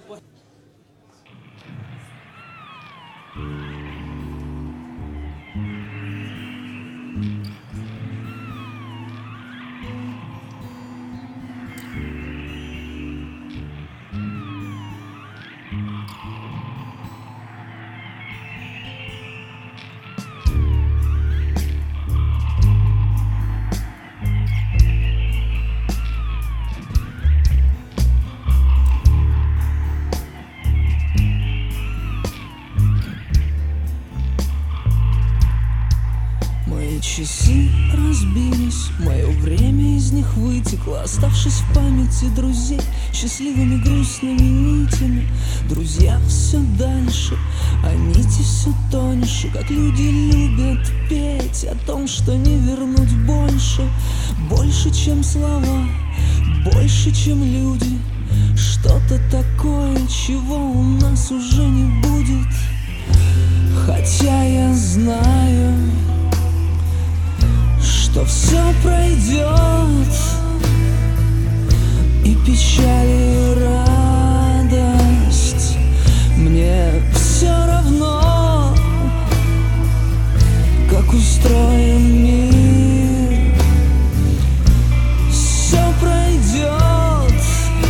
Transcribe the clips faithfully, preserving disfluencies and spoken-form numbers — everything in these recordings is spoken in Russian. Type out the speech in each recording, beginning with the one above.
Часы разбились, мое время из них вытекло, оставшись в памяти друзей счастливыми грустными нитями. Друзья все дальше, а нити все тоньше, как люди любят петь о том, что не вернуть больше. Больше, чем слова, больше, чем люди, что-то такое, чего у нас уже не будет. Хотя я знаю, что все пройдет, и печаль, и радость, мне все равно, как устроен мир. Все пройдет,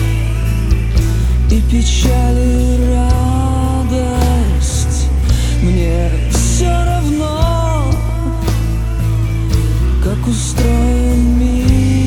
и печаль, и радость, мне все равно, как устроен мир.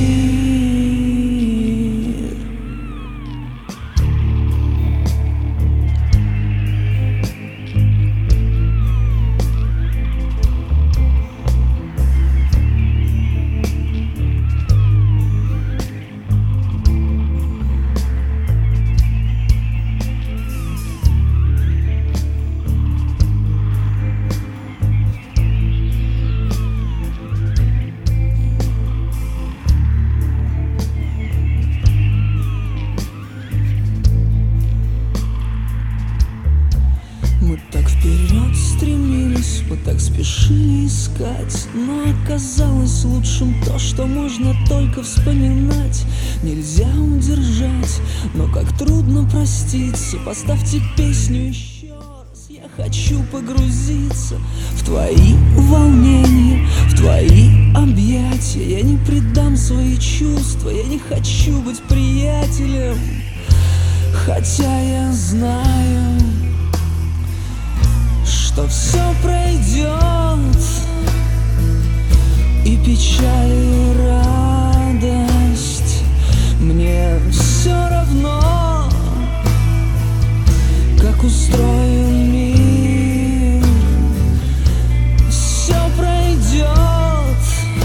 Мы так спешили искать, но оказалось лучшим то, что можно только вспоминать. Нельзя удержать, но как трудно проститься. Поставьте песню еще раз, я хочу погрузиться в твои волнения, в твои объятия. Я не предам свои чувства, я не хочу быть приятелем. Хотя я знаю, что все пройдет, и печаль, и радость, мне все равно, как устроен мир. Все пройдет,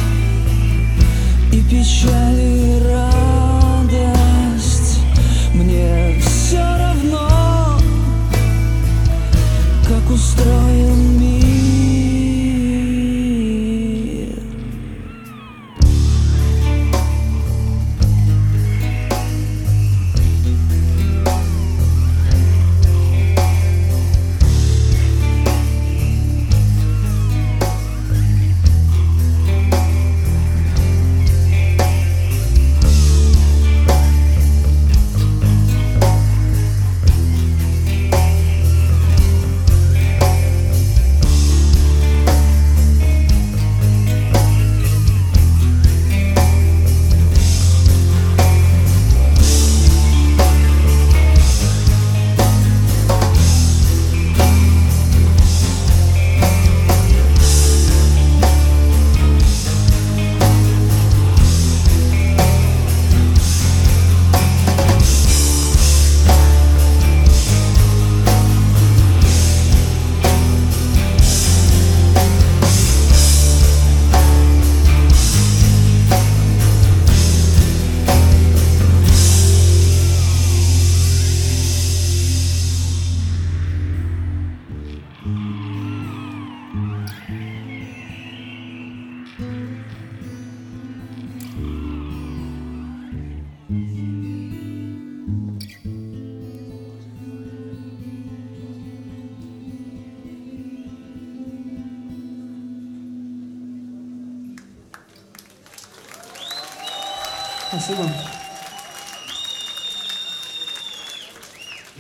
и печаль, и радость, мне все равно, как устроен мир. Спасибо.